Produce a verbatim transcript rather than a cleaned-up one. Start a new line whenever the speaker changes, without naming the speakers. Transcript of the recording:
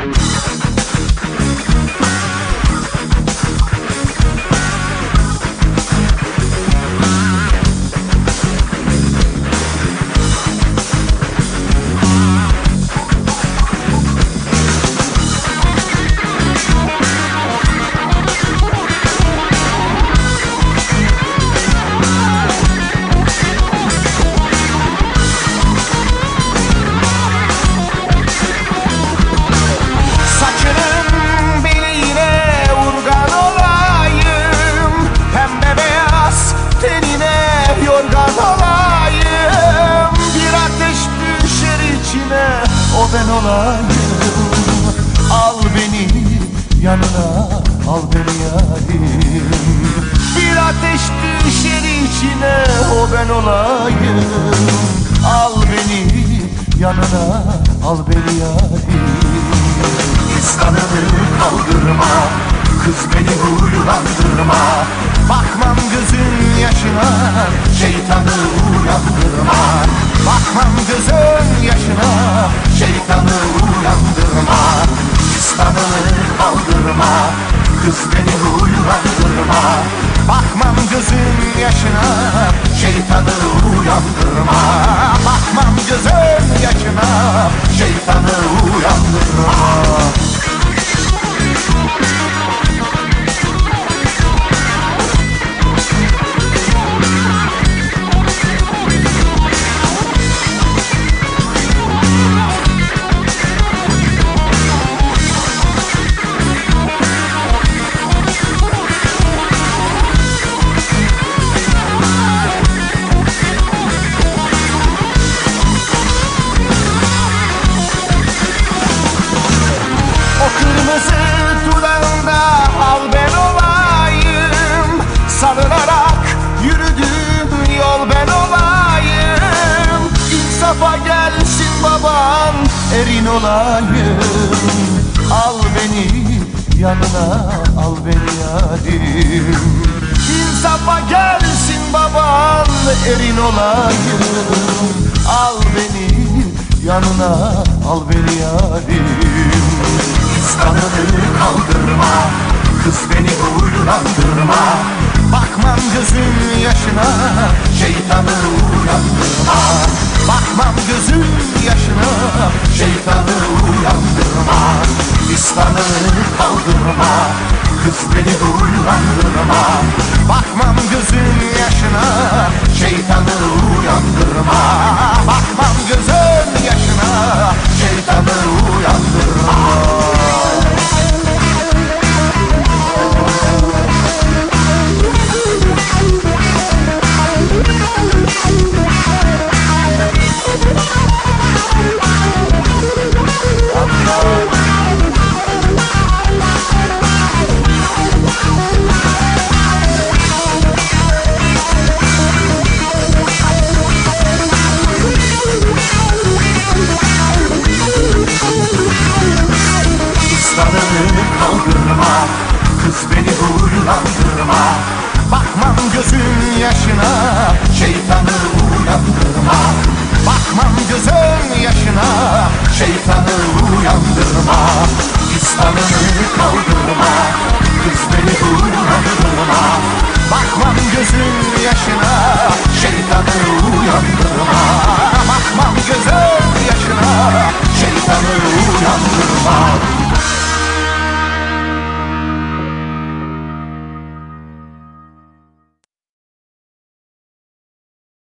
O ben olayım. Al beni yanına, al beni yarim. Bir ateş düşer içine, o ben olayım. Al beni yanına, al beni yarim. İstanımı kaldırma, kız beni huylandırma. Bakmam gözün yaşına, şeytanı uyandırma. Bakmam gözün yaşına, şeytanı uyandırma. İstanımı kaldırma, kız beni huylandırma. Bakmam gözün yaşına, şeytanı uyandırma. Bakmam gözün yaşına, şeytanı uyandırma. Kırmızı dudağında al ben olayım. Sarılarak yürüdüğün yol ben olayım. İnsafa gelsin baban, erin olayım. Al beni yanına, al beni yarim. İnsafa gelsin baban, erin olayım. Al beni yanına, al beni yarim. İstanımı kaldırma, kız beni huylandırma. Bakmam gözün yaşına, şeytanı uyandırma. Bakmam gözün yaşına, şeytanı uyandırma. İstanımı kaldırma, kız beni huylandırma. Bakmam gözün yaşına, şeytanı uyandırma. Bakmam gözün yaşına, şeytanı uyandırma. İstanımı kaldırma, kız beni huylandırma. Bakmam gözün yaşına, şeytanı uyandırma. Bakmam gözün yaşına, şeytanı uyandırma.